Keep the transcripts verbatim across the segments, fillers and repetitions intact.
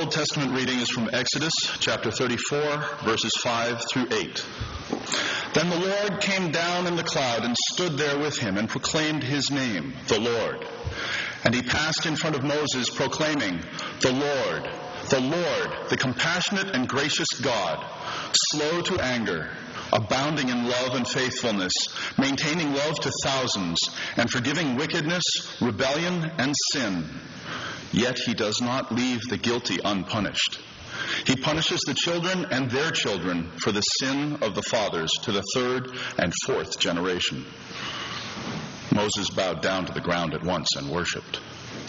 Old Testament reading is from Exodus chapter thirty-four, verses five through eight. Then the Lord came down in the cloud and stood there with him and proclaimed his name, the Lord. And he passed in front of Moses, proclaiming, The Lord, the Lord, the compassionate and gracious God, slow to anger, abounding in love and faithfulness, maintaining love to thousands, and forgiving wickedness, rebellion, and sin. Yet he does not leave the guilty unpunished. He punishes the children and their children for the sin of the fathers to the third and fourth generation. Moses bowed down to the ground at once and worshipped.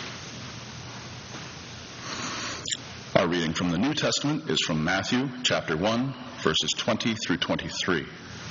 Our reading from the New Testament is from Matthew chapter one, verses twenty through twenty-three.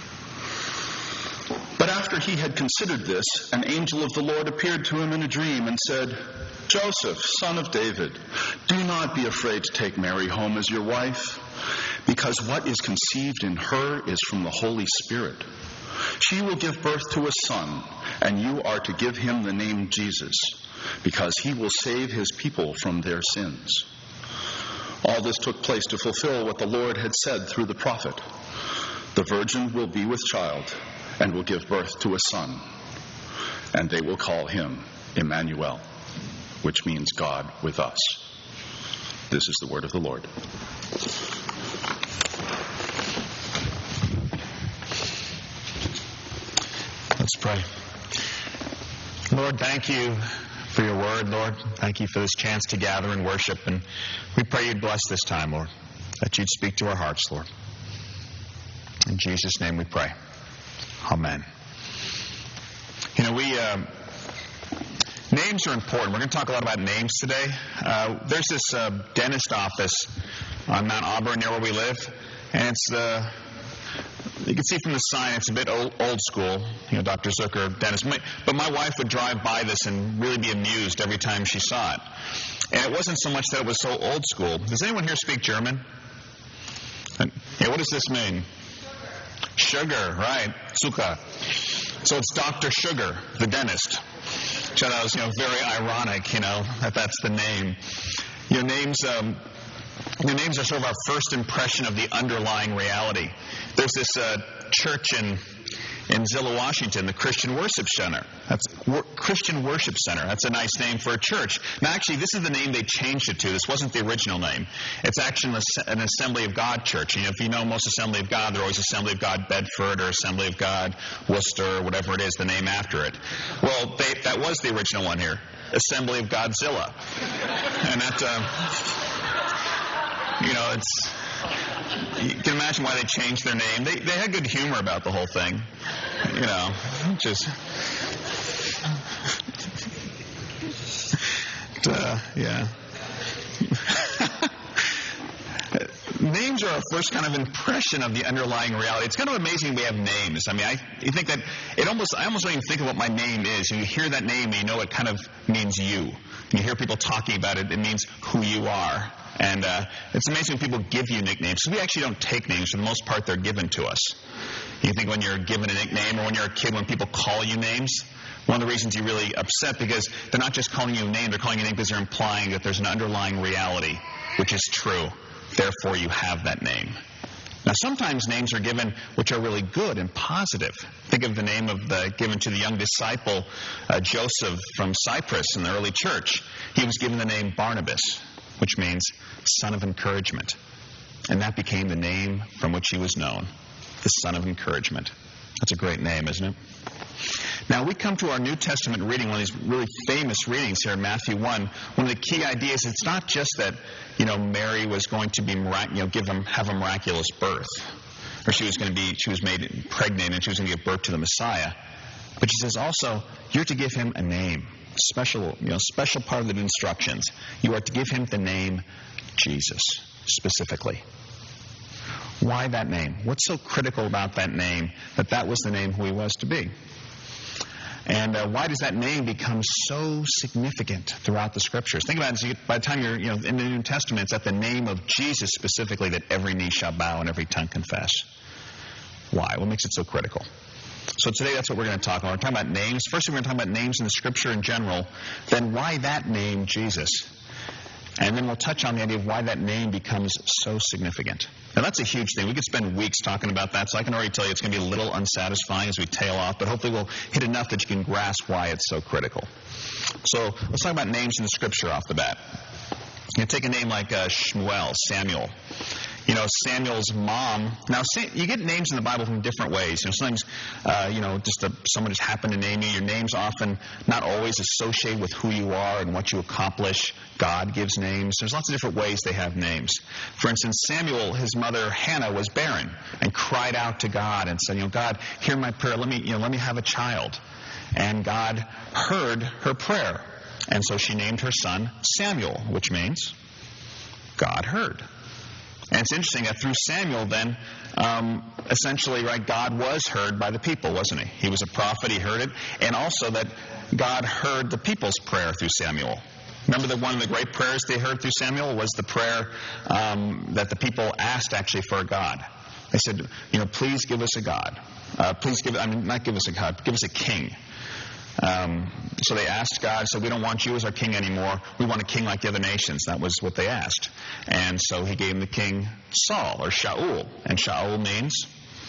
But after he had considered this, an angel of the Lord appeared to him in a dream and said, Joseph, son of David, do not be afraid to take Mary home as your wife, because what is conceived in her is from the Holy Spirit. She will give birth to a son, and you are to give him the name Jesus, because he will save his people from their sins. All this took place to fulfill what the Lord had said through the prophet. The virgin will be with child and will give birth to a son, and they will call him Emmanuel, which means God with us. This is the word of the Lord. Let's pray. Lord, thank you for your word, Lord. Thank you for this chance to gather and worship. And we pray you'd bless this time, Lord, that you'd speak to our hearts, Lord. In Jesus' name we pray. Amen. You know, we... Uh, Names are important. We're going to talk a lot about names today. Uh, there's this uh, dentist office on Mount Auburn near where we live, and it's the, uh, you can see from the sign, it's a bit old, old school, you know, Doctor Zucker, dentist. My, but my wife would drive by this and really be amused every time she saw it. And it wasn't so much that it was so old school. Does anyone here speak German? And, yeah, what does this mean? Sugar, Sugar right. Zucker. So it's Doctor Sugar, the dentist. Which I thought was, you know, very ironic, you know, that that's the name. Your names, um, your names are sort of our first impression of the underlying reality. There's this uh, church in in Zillow, Washington, the Christian Worship Center. That's Wor- Christian Worship Center. That's a nice name for a church. Now, actually, this is the name they changed it to. This wasn't the original name. It's actually an Assembly of God church. You know, if you know most Assembly of God, they're always Assembly of God Bedford or Assembly of God Worcester, or whatever it is, the name after it. Well, they, that was the original one here, Assembly of Godzilla. And that, uh, you know, it's... You can imagine why they changed their name. They they had good humor about the whole thing. You know, just... uh, yeah. Names are our first kind of impression of the underlying reality. It's kind of amazing we have names. I mean, I you think that it almost I almost don't even think of what my name is. And you hear that name and you know it kind of means you. And you hear people talking about it, it means who you are. And uh, it's amazing when people give you nicknames. So we actually don't take names. For the most part, they're given to us. You think when you're given a nickname or when you're a kid, when people call you names, one of the reasons you're really upset because they're not just calling you a name, they're calling you a name because they're implying that there's an underlying reality, which is true. Therefore, you have that name. Now, sometimes names are given which are really good and positive. Think of the name of the given to the young disciple, uh, Joseph from Cyprus in the early church. He was given the name Barnabas, which means son of encouragement. And that became the name from which he was known, the son of encouragement. That's a great name, isn't it? Now, we come to our New Testament reading, one of these really famous readings here in Matthew one. One of the key ideas, it's not just that, you know, Mary was going to be, mirac- you know, give him, have a miraculous birth. Or she was going to be, she was made pregnant and she was going to give birth to the Messiah. But she says also, you're to give him a name. Special, you know, special part of the instructions. You are to give him the name Jesus, specifically. Why that name? What's so critical about that name that that was the name who he was to be? And uh, why does that name become so significant throughout the Scriptures? Think about it. By the time you're, you know, in the New Testament, it's at the name of Jesus specifically that every knee shall bow and every tongue confess. Why? What makes it so critical? So today that's what we're going to talk about. We're talking about names. First, we're going to talk about names in the Scripture in general. Then why that name, Jesus? And then we'll touch on the idea of why that name becomes so significant. Now, that's a huge thing. We could spend weeks talking about that, so I can already tell you it's going to be a little unsatisfying as we tail off, but hopefully we'll hit enough that you can grasp why it's so critical. So let's talk about names in the Scripture off the bat. You take a name like uh, Shmuel, Samuel. You know, Samuel's mom. Now, you get names in the Bible from different ways. You know, sometimes, uh, you know, just a, someone just happened to name you. Your name's often not always associated with who you are and what you accomplish. God gives names. There's lots of different ways they have names. For instance, Samuel, his mother Hannah, was barren and cried out to God and said, you know, God, hear my prayer. Let me, you know, let me have a child. And God heard her prayer. And so she named her son Samuel, which means God heard. And it's interesting that through Samuel then, um, essentially, right, God was heard by the people, wasn't he? He was a prophet, he heard it. And also that God heard the people's prayer through Samuel. Remember that one of the great prayers they heard through Samuel was the prayer um, that the people asked actually for a God. They said, you know, please give us a God. Uh, please give, I mean, not give us a God, give us a king. Um, so they asked God, so we don't want you as our king anymore. We want a king like the other nations. That was what they asked. And so he gave them the king Saul, or Shaul. And Shaul means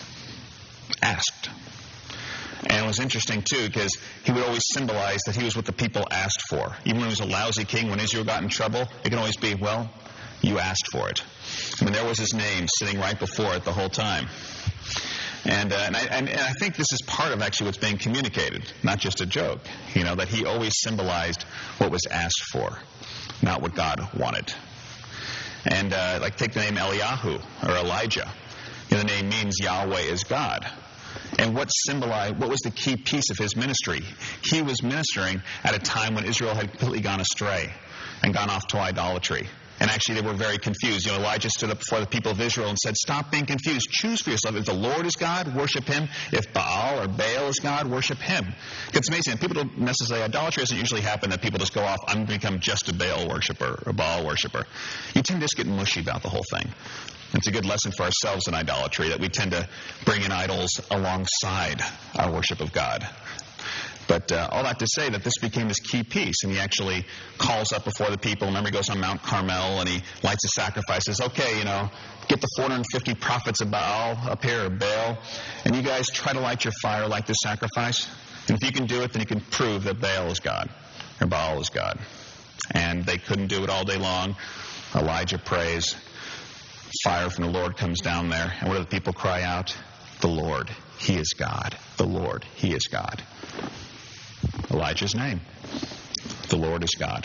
asked. And it was interesting, too, because he would always symbolize that he was what the people asked for. Even when he was a lousy king, when Israel got in trouble, it can always be, well, you asked for it. I mean, there was his name sitting right before it the whole time. And, uh, and, I, and, and I think this is part of actually what's being communicated, not just a joke, you know, that he always symbolized what was asked for, not what God wanted. And uh, like take the name Eliyahu or Elijah. You know, the name means Yahweh is God. And what symbolized, what was the key piece of his ministry? He was ministering at a time when Israel had completely gone astray and gone off to idolatry. And actually they were very confused. You know, Elijah stood up before the people of Israel and said, stop being confused. Choose for yourself. If the Lord is God, worship him. If Baal or Baal is God, worship him. It's amazing. People don't necessarily, idolatry doesn't usually happen that people just go off, I'm going to become just a Baal worshiper or a Baal worshiper. You tend to just get mushy about the whole thing. It's a good lesson for ourselves in idolatry that we tend to bring in idols alongside our worship of God. But uh, all that to say that this became this key piece, and he actually calls up before the people. Remember, he goes on Mount Carmel, and he lights a sacrifice. Says, okay, you know, get the four hundred fifty prophets of Baal up here, or Baal, and you guys try to light your fire like this sacrifice. And if you can do it, then you can prove that Baal is God, or Baal is God. And they couldn't do it all day long. Elijah prays. Fire from the Lord comes down there. And what do the people cry out? The Lord, he is God. The Lord, he is God. Elijah's name. The Lord is God.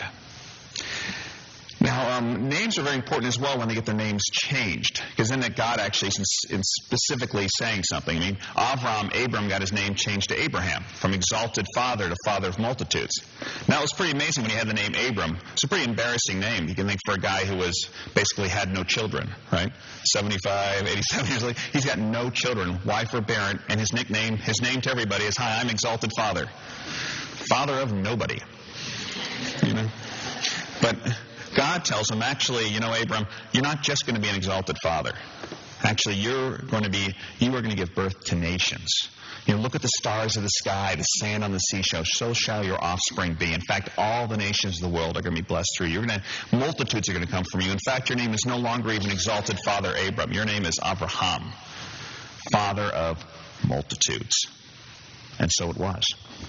Now, um, names are very important as well when they get their names changed, because then that God actually is specifically saying something. I mean, Avram, Abram got his name changed to Abraham, from exalted father to father of multitudes. Now, it was pretty amazing when he had the name Abram. It's a pretty embarrassing name. You can think for a guy who was basically had no children, right? seventy-five, eighty-seven years old. He's got no children, wife or barren, and his nickname, his name to everybody is, hi, I'm exalted father. Father of nobody. You know? But God tells him, actually, you know, Abram, you're not just going to be an exalted father. Actually, you're going to be, you are going to give birth to nations. You know, look at the stars of the sky, the sand on the seashore. So shall your offspring be. In fact, all the nations of the world are going to be blessed through you. You're going to, multitudes are going to come from you. In fact, your name is no longer even exalted father Abram. Your name is Abraham, father of multitudes. And so it was.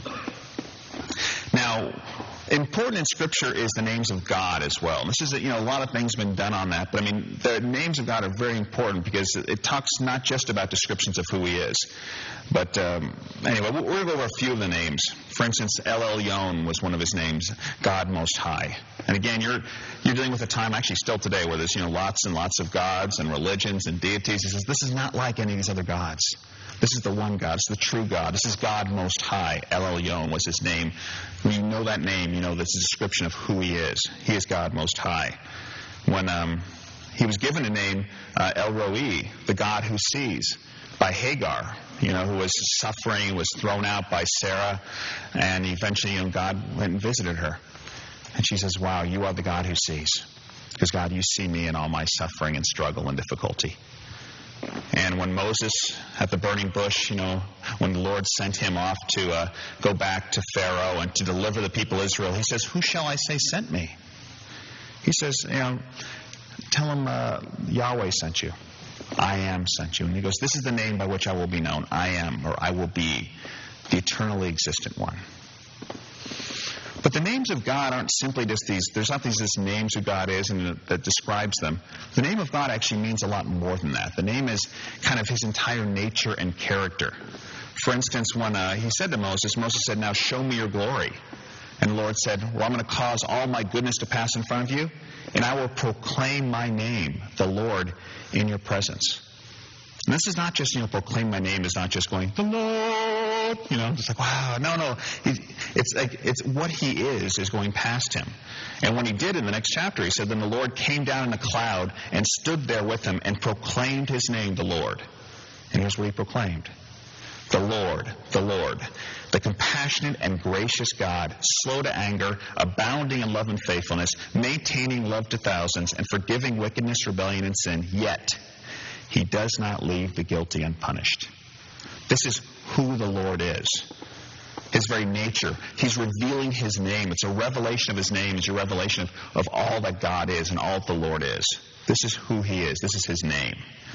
Now, important in Scripture is the names of God as well. And this is, you know, a lot of things have been done on that. But, I mean, the names of God are very important because it talks not just about descriptions of who he is. But, um, anyway, we're going to go over a few of the names. For instance, El Elyon was one of his names, God Most High. And, again, you're you're dealing with a time, actually still today, where there's, you know, lots and lots of gods and religions and deities. He says, this is not like any of these other gods. This is the one God. It's the true God. This is God Most High. El Elyon was his name. When you know that name, you know that's a description of who he is. He is God Most High. When um, he was given a name, uh, El Roi, the God who sees, by Hagar, you know, who was suffering, was thrown out by Sarah, and eventually, you know, God went and visited her. And she says, wow, you are the God who sees. Because, God, you see me in all my suffering and struggle and difficulty. And when Moses, at the burning bush, you know, when the Lord sent him off to uh, go back to Pharaoh and to deliver the people of Israel, he says, who shall I say sent me? He says, you know, tell him uh, Yahweh sent you. I am sent you. And he goes, this is the name by which I will be known. I am, or I will be, the eternally existent one. But the names of God aren't simply just these, there's not these just names who God is and that describes them. The name of God actually means a lot more than that. The name is kind of his entire nature and character. For instance, when uh, he said to Moses, Moses said, now show me your glory. And the Lord said, well, I'm going to cause all my goodness to pass in front of you, and I will proclaim my name, the Lord, in your presence. And this is not just, you know, proclaim my name is not just going, the Lord, you know, just like, wow. No, no. He, it's like, it's what he is, is going past him. And when he did in the next chapter, he said, then the Lord came down in a cloud and stood there with him and proclaimed his name, the Lord. And here's what he proclaimed. The Lord, the Lord, the compassionate and gracious God, slow to anger, abounding in love and faithfulness, maintaining love to thousands, and forgiving wickedness, rebellion, and sin, yet he does not leave the guilty unpunished. This is who the Lord is. His very nature. He's revealing his name. It's a revelation of his name. It's a revelation of, of all that God is and all that the Lord is. This is who he is. This is his name.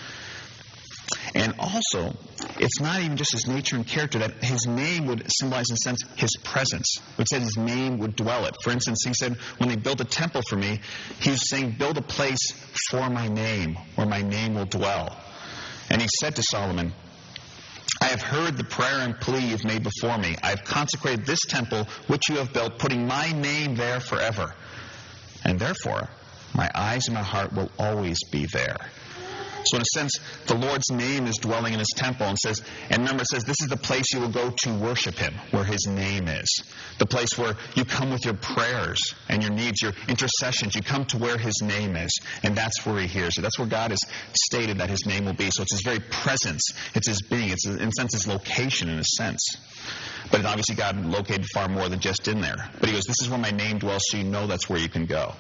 And also, it's not even just his nature and character, that his name would symbolize, in a sense, his presence. It said his name would dwell it. For instance, he said, when they build a temple for me, he was saying, build a place for my name, where my name will dwell. And he said to Solomon, I have heard the prayer and plea you've made before me. I have consecrated this temple which you have built, putting my name there forever. And therefore, my eyes and my heart will always be there. So in a sense, the Lord's name is dwelling in his temple, and says, and remember, it says, this is the place you will go to worship him, where his name is. The place where you come with your prayers and your needs, your intercessions. You come to where his name is, and that's where he hears it. That's where God has stated that his name will be. So it's his very presence. It's his being. It's, in a sense, his location, in a sense. But obviously God located far more than just in there. But he goes, this is where my name dwells, so you know that's where you can go.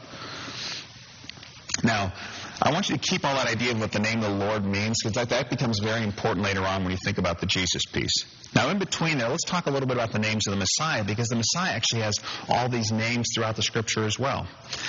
Now, I want you to keep all that idea of what the name of the Lord means, because that, that becomes very important later on when you think about the Jesus piece. Now, in between there, let's talk a little bit about the names of the Messiah, because the Messiah actually has all these names throughout the Scripture as well.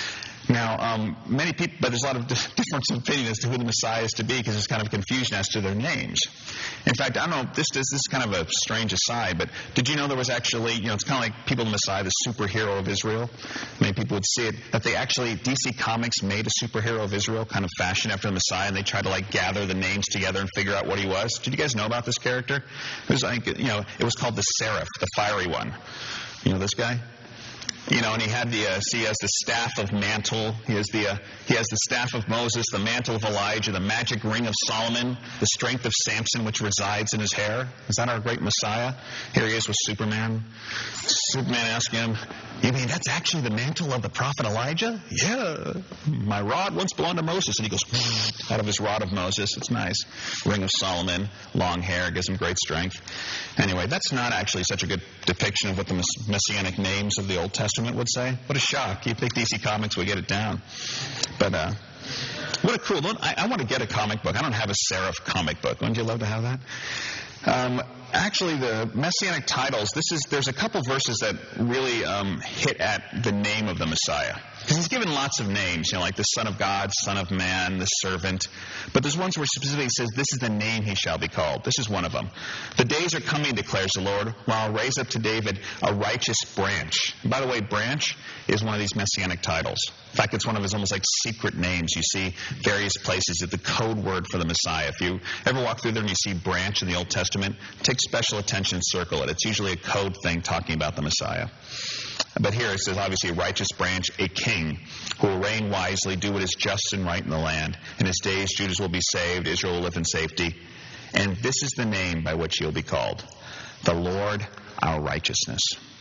Now, um, many people, but there's a lot of difference of opinion as to who the Messiah is to be, because there's kind of confusion as to their names. In fact, I don't know, this, this, this is kind of a strange aside, but did you know there was actually, you know, it's kind of like people in the Messiah, the superhero of Israel. Many people would see it, that they actually, D C Comics made a superhero of Israel, kind of fashioned after the Messiah, and they tried to like gather the names together and figure out what he was. Did you guys know about this character? It was like, you know, it was called the Seraph, the fiery one. You know this guy? You know, and he had the, uh, see, he has the staff of mantle. He has the, uh, he has the staff of Moses, the mantle of Elijah, the magic ring of Solomon, the strength of Samson, which resides in his hair. Is that our great Messiah? Here he is with Superman. Superman asking him, you mean that's actually the mantle of the prophet Elijah? Yeah. My rod once belonged to Moses. And he goes, out of his rod of Moses. It's nice. Ring of Solomon, long hair, gives him great strength. Anyway, that's not actually such a good depiction of what the messianic names of the Old Testament would say. What a shock. You'd think D C Comics would get it down. But, uh, what a cool, I, I want to get a comic book. I don't have a Seraph comic book. Wouldn't you love to have that? Um, actually, the messianic titles, this is, there's a couple verses that really um, hit at the name of the Messiah. Because he's given lots of names, you know, like the Son of God, Son of Man, the Servant. But there's ones where specifically it says, this is the name he shall be called. This is one of them. The days are coming, declares the Lord, when I'll raise up to David a righteous branch. And by the way, branch is one of these messianic titles. In fact, it's one of his almost like secret names. You see various places. It's the code word for the Messiah. If you ever walk through there and you see branch in the Old Testament, take special attention and circle it. It's usually a code thing talking about the Messiah. But here it says, obviously, a righteous branch, a king, who will reign wisely, do what is just and right in the land. In his days, Judah will be saved, Israel will live in safety. And this is the name by which he will be called, the Lord our righteousness.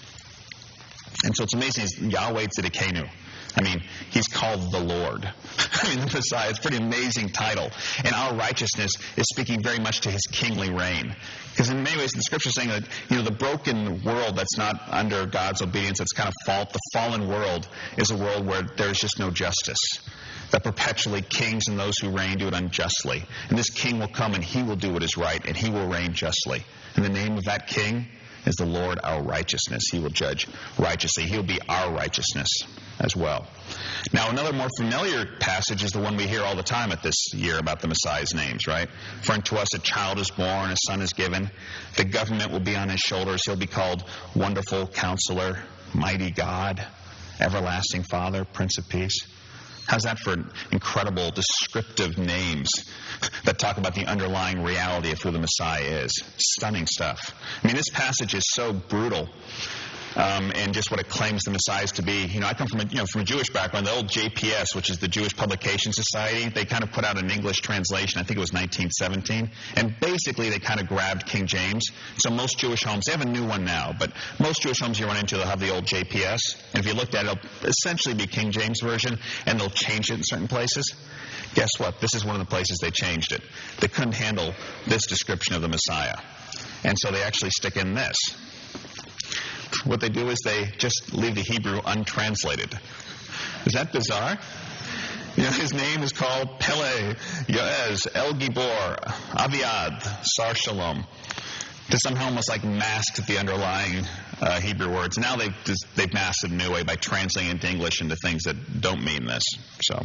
And so it's amazing, it's Yahweh Tzidkenu. I mean, he's called the Lord. I mean, the Messiah, it's a pretty amazing title. And our righteousness is speaking very much to his kingly reign. Because in many ways, the Scripture is saying that, you know, the broken world that's not under God's obedience, that's kind of fault, the fallen world is a world where there's just no justice. That perpetually kings and those who reign do it unjustly. And this king will come and he will do what is right, and he will reign justly. And the name of that king is the Lord our righteousness. He will judge righteously. He'll be our righteousness. as well. Now, another more familiar passage is the one we hear all the time at this year about the Messiah's names, right? For unto us a child is born, a son is given. The government will be on his shoulders. He'll be called Wonderful Counselor, Mighty God, Everlasting Father, Prince of Peace. How's that for incredible descriptive names that talk about the underlying reality of who the Messiah is? Stunning stuff. I mean, this passage is so brutal. Um, and just what it claims the Messiah is to be. You know, I come from a, you know, from a Jewish background. The old J P S, which is the Jewish Publication Society, they kind of put out an English translation. I think it was nineteen seventeen. And basically, they kind of grabbed King James. So most Jewish homes, they have a new one now, but most Jewish homes you run into, they'll have the old J P S. And if you looked at it, it'll essentially be King James Version, and they'll change it in certain places. Guess what? This is one of the places they changed it. They couldn't handle this description of the Messiah. And so they actually stick in this. What they do is they just leave the Hebrew untranslated. Is that bizarre? You know, his name is called Pele, Yoez, El Gibor, Aviad, Sar Shalom. To somehow almost like mask the underlying uh, Hebrew words. Now they've, they've masked it a new way by translating into English into things that don't mean this. So,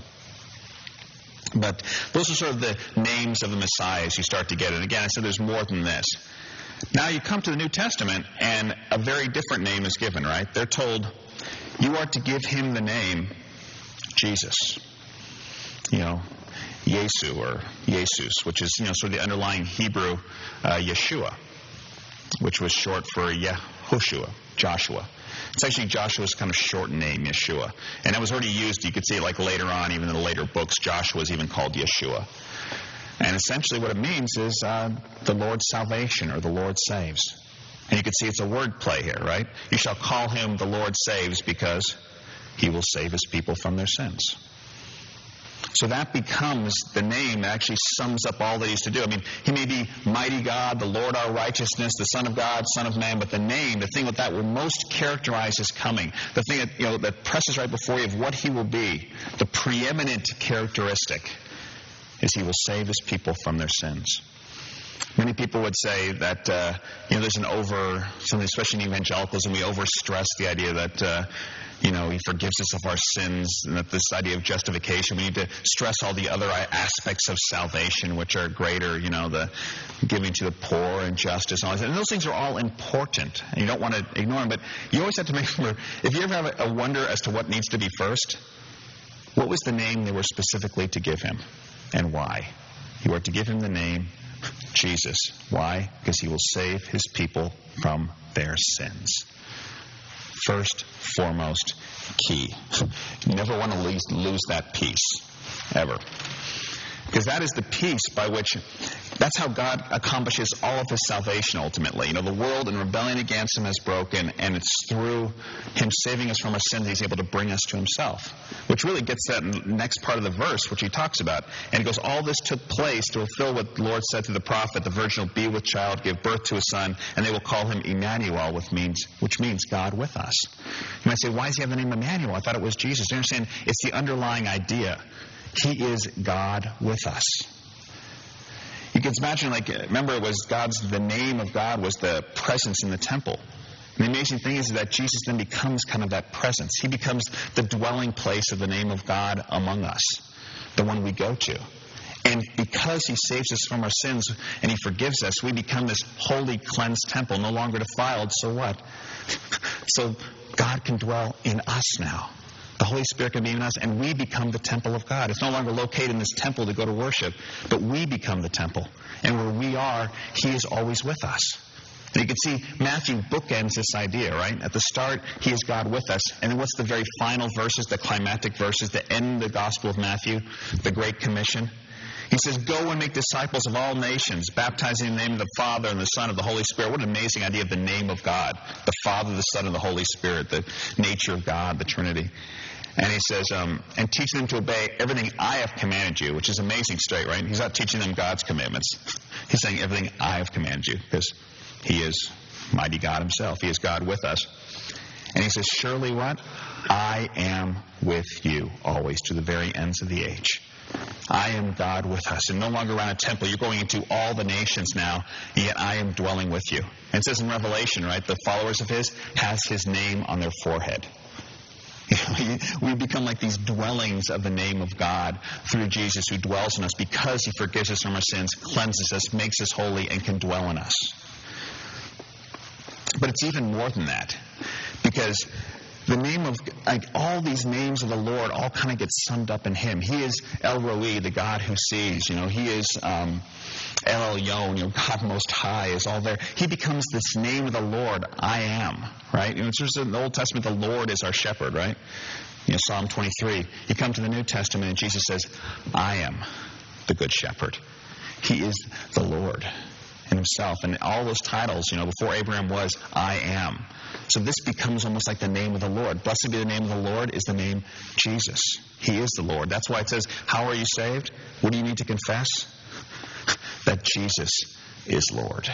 but those are sort of the names of the Messiah as you start to get it. Again, I said there's more than this. Now you come to the New Testament, and a very different name is given, right? They're told, you are to give him the name Jesus. You know, Yesu or Jesus, which is, you know, sort of the underlying Hebrew uh, Yeshua, which was short for Yehoshua, Joshua. It's actually Joshua's kind of short name, Yeshua. And it was already used, you could see it like later on, even in the later books, Joshua is even called Yeshua. And essentially what it means is uh, the Lord's salvation, or the Lord saves. And you can see it's a word play here, right? You shall call him the Lord saves, because he will save his people from their sins. So that becomes the name that actually sums up all that he's to do. I mean, he may be mighty God, the Lord our righteousness, the Son of God, Son of Man, but the name, the thing with that will most characterize his coming, the thing that, you know, that presses right before you of what he will be, the preeminent characteristic, is he will save his people from their sins. Many people would say that, uh, you know, there's an over, something, especially in evangelicalism, we overstress the idea that, uh, you know, he forgives us of our sins, and that this idea of justification, we need to stress all the other aspects of salvation, which are greater, you know, the giving to the poor and justice and all that. And those things are all important, and you don't want to ignore them, but you always have to make sure, if you ever have a wonder as to what needs to be first, what was the name they were specifically to give him, and why? You are to give him the name Jesus. Why? Because he will save his people from their sins. First, foremost, key. You never want to lose, lose that piece, ever. Because that is the piece by which, that's how God accomplishes all of his salvation ultimately. You know, the world in rebellion against him has broken, and it's through him saving us from our sins he's able to bring us to himself. Which really gets that next part of the verse, which he talks about. And he goes, all this took place to fulfill what the Lord said through the prophet, the virgin will be with child, give birth to a son, and they will call him Emmanuel, which means, which means God with us. You might say, why does he have the name Emmanuel? I thought it was Jesus. You understand? It's the underlying idea. He is God with us. You can imagine, like, remember, it was God's, the name of God was the presence in the temple. And the amazing thing is that Jesus then becomes kind of that presence. He becomes the dwelling place of the name of God among us, the one we go to. And because he saves us from our sins and he forgives us, we become this holy, cleansed temple, no longer defiled. So what? So God can dwell in us now. The Holy Spirit can be in us, and we become the temple of God. It's no longer located in this temple to go to worship, but we become the temple. And where we are, he is always with us. And you can see Matthew bookends this idea, right? At the start, he is God with us. And then what's the very final verses, the climactic verses that end the Gospel of Matthew, the Great Commission? He says, go and make disciples of all nations, baptizing in the name of the Father and the Son and the Holy Spirit. What an amazing idea of the name of God. The Father, the Son, and the Holy Spirit, the nature of God, the Trinity. And he says, um, and teach them to obey everything I have commanded you, which is amazing straight, right? He's not teaching them God's commandments. He's saying everything I have commanded you, because he is mighty God himself. He is God with us. And he says, surely what? I am with you always to the very ends of the age. I am God with us. And no longer around a temple. You're going into all the nations now, yet I am dwelling with you. And it says in Revelation, right, the followers of his has his name on their forehead. We become like these dwellings of the name of God through Jesus, who dwells in us because he forgives us from our sins, cleanses us, makes us holy, and can dwell in us. But it's even more than that, because the name of, like, all these names of the Lord all kind of get summed up in him. He is El Roi, the God who sees. You know, he is um, El Elyon, you know, God Most High is all there. He becomes this name of the Lord, I am, right? You know, it's just in the Old Testament, the Lord is our shepherd, right? You know, Psalm twenty-three. You come to the New Testament and Jesus says, I am the good shepherd. He is the Lord in himself. And all those titles, you know, before Abraham was, I am. So this becomes almost like the name of the Lord. Blessed be the name of the Lord is the name Jesus. He is the Lord. That's why it says, how are you saved? What do you need to confess? That Jesus is Lord.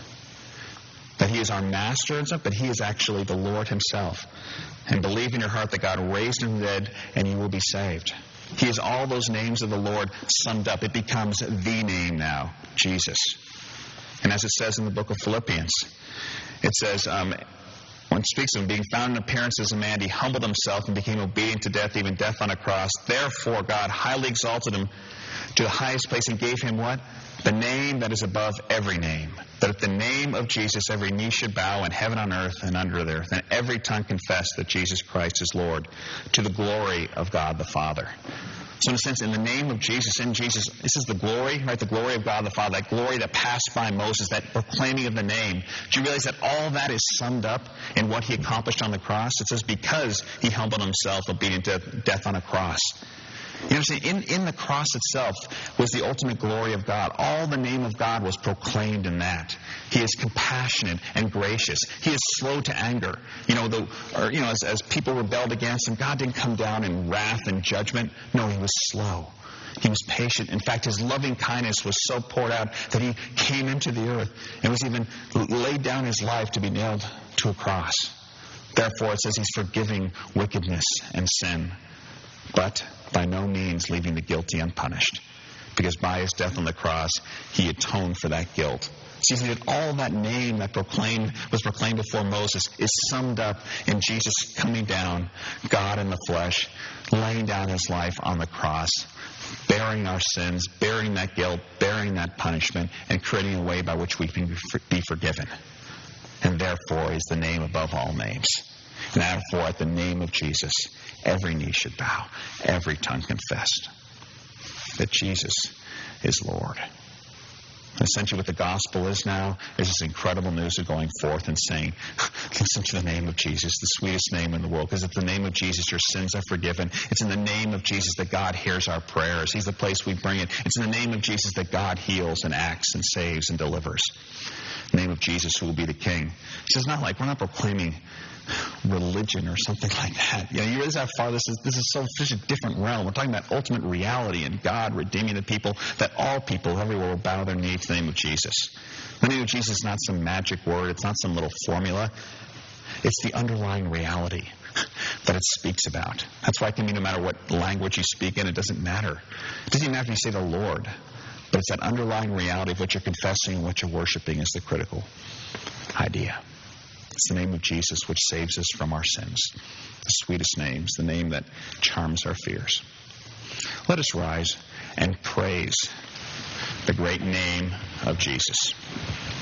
That he is our master and stuff, but he is actually the Lord himself. And believe in your heart that God raised him from the dead and you will be saved. He is all those names of the Lord summed up. It becomes the name now, Jesus. And as it says in the book of Philippians, it says, um, when it speaks of him being found in appearance as a man, he humbled himself and became obedient to death, even death on a cross. Therefore, God highly exalted him to the highest place and gave him what? The name that is above every name. That at the name of Jesus, every knee should bow in heaven, on earth, and under the earth, and every tongue confess that Jesus Christ is Lord, to the glory of God the Father. So in a sense, in the name of Jesus, in Jesus, this is the glory, right? The glory of God the Father, that glory that passed by Moses, that proclaiming of the name. Do you realize that all that is summed up in what he accomplished on the cross? It says, because he humbled himself, obedient to death on a cross. You know, see, in, in the cross itself was the ultimate glory of God. All the name of God was proclaimed in that. He is compassionate and gracious. He is slow to anger. You know, the, or, you know, as, as people rebelled against him, God didn't come down in wrath and judgment. No, he was slow. He was patient. In fact, his loving kindness was so poured out that he came into the earth and was even laid down his life to be nailed to a cross. Therefore, it says he's forgiving wickedness and sin, but by no means leaving the guilty unpunished, because by his death on the cross, he atoned for that guilt. See, that all that name that proclaimed was proclaimed before Moses is summed up in Jesus coming down, God in the flesh, laying down his life on the cross, bearing our sins, bearing that guilt, bearing that punishment, and creating a way by which we can be forgiven. And therefore is the name above all names. And therefore, at the name of Jesus, every knee should bow, every tongue confess that Jesus is Lord. Essentially what the gospel is now is this incredible news of going forth and saying, listen to the name of Jesus, the sweetest name in the world, because it's the name of Jesus your sins are forgiven. It's in the name of Jesus that God hears our prayers. He's the place we bring it. It's in the name of Jesus that God heals and acts and saves and delivers. The name of Jesus who will be the King. So it's not like we're not proclaiming religion or something like that. You know, you realize how far this is. This is so such a different realm. We're talking about ultimate reality and God redeeming the people, that all people everywhere will bow their knee to the name of Jesus. The name of Jesus is not some magic word. It's not some little formula. It's the underlying reality that it speaks about. That's why it can mean no matter what language you speak in, it doesn't matter. It doesn't even have to say the Lord. But it's that underlying reality of what you're confessing and what you're worshiping is the critical idea. It's the name of Jesus which saves us from our sins. The sweetest names, the name that charms our fears. Let us rise and praise the great name of Jesus.